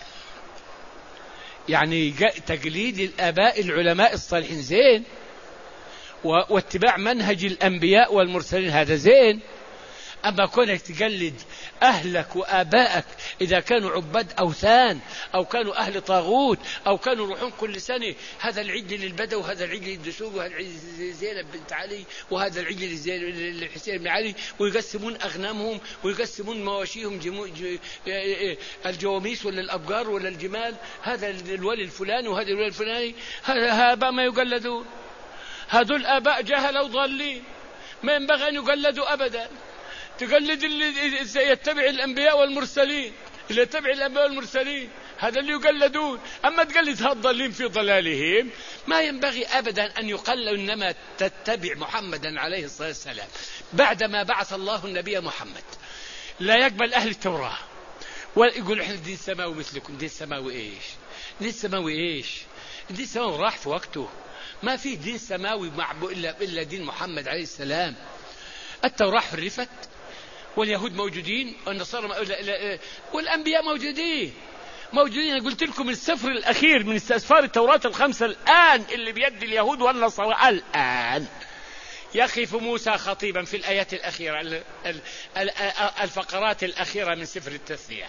يعني تقليد الآباء العلماء الصالحين زين، واتباع منهج الأنبياء والمرسلين هذا زين. أما كونك تقلد أهلك وآبائك إذا كانوا عباد أوثان أو كانوا أهل طاغوت أو كانوا يروحون كل سنة هذا العجل للبدو وهذا العجل للدسوق وهذا العجل لزينب بنت علي وهذا العجل للحسين بن علي، ويقسمون أغنامهم ويقسمون مواشيهم الجواميس ولا الأبقار ولا الجمال، هذا الولي الفلاني وهذا الولي الفلاني. هذا آباء ما يقلدون، هذول آباء جهلوا ضالين ما ينبغي أن يقلدوا أبدا. تقلد اللي يتبع الأنبياء والمرسلين، اللي يتبع الأنبياء والمرسلين هذا اللي يقلدون. أما تقلد هالضالين في ضلالهم ما ينبغي أبدا أن يقلد، إنما تتبع محمدا عليه الصلاة والسلام. بعدما بعث الله النبي محمد لا يقبل أهل التوراة ويقول إحنا دين سماوي مثلكم. دين سماوي إيش؟ دين سماوي إيش؟ دين سماوي راح في وقته، ما في دين سماوي إلا دين محمد عليه السلام. التوراة حرفت واليهود موجودين والنصارى والأنبياء موجودين. قلت لكم السفر الأخير من استسفار التوراة الخمسة الآن اللي بيد اليهود والنصارى الآن. يخف موسى خطيبا في الآيات الأخيرة الفقرات الأخيرة من سفر التثنية،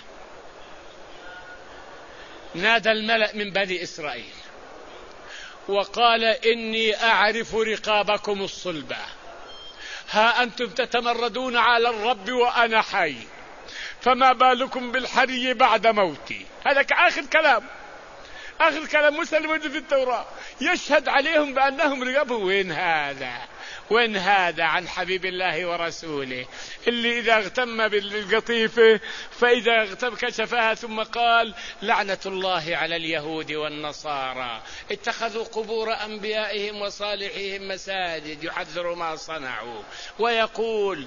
نادى الملأ من بني إسرائيل وقال إني أعرف رقابكم الصلبة، ها أنتم تتمردون على الرب وأنا حي، فما بالكم بالحري بعد موتي. هذا آخر كلام موسى الموجود في التوراة، يشهد عليهم بأنهم رقبوا. وين هذا عن حبيب الله ورسوله اللي إذا اغتم بالقطيفة فإذا اغتم كشفها ثم قال لعنة الله على اليهود والنصارى اتخذوا قبور أنبيائهم وصالحهم مساجد، يحذر ما صنعوا ويقول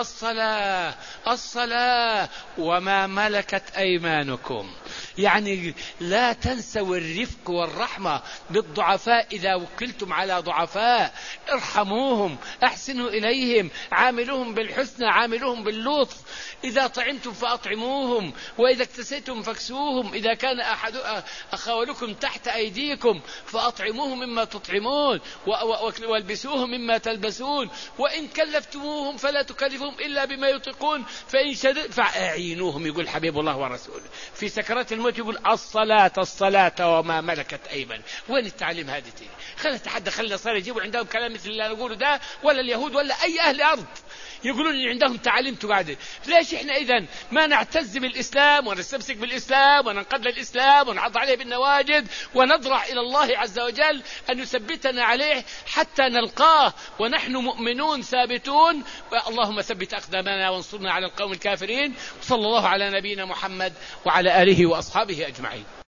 الصلاة وما ملكت أيمانكم. يعني لا تنسوا الرفق والرحمة بالضعفاء إذا وكلتم على ضعفاء، ارحموهم، أحسنوا إليهم، عاملوهم بالحسنى، عاملوهم باللطف. إذا طعمتم فأطعموهم، وإذا اكتسيتم فاكسوهم، إذا كان أحد أخوالكم تحت أيديكم فأطعموهم مما تطعمون والبسوهم مما تلبسون، وإن كلفتموهم فلا تكلفهم إلا بما يطيقون، فإن شدد فأعينوهم، يقول حبيب الله ورسوله في سكرات الموت الموت يقول الصلاة وما ملكت أيمن. وين التعليم هذه؟ خلينا نتحدى، خلينا صار يجيبوا عندهم كلام مثل اللي نقوله ده، ولا اليهود ولا أي أهل أرض يقولون إن عندهم تعليم تقعد. ليش إحنا إذن ما نعتز بالإسلام ونستمسك بالإسلام وننقد للإسلام ونعض عليه بالنواجد ونضرع إلى الله عز وجل أن يثبتنا عليه حتى نلقاه ونحن مؤمنون ثابتون. اللهم ثبت أقدامنا وانصرنا على القوم الكافرين. صلى الله على نبينا محمد وعلى آله وأصحابه أجمعين.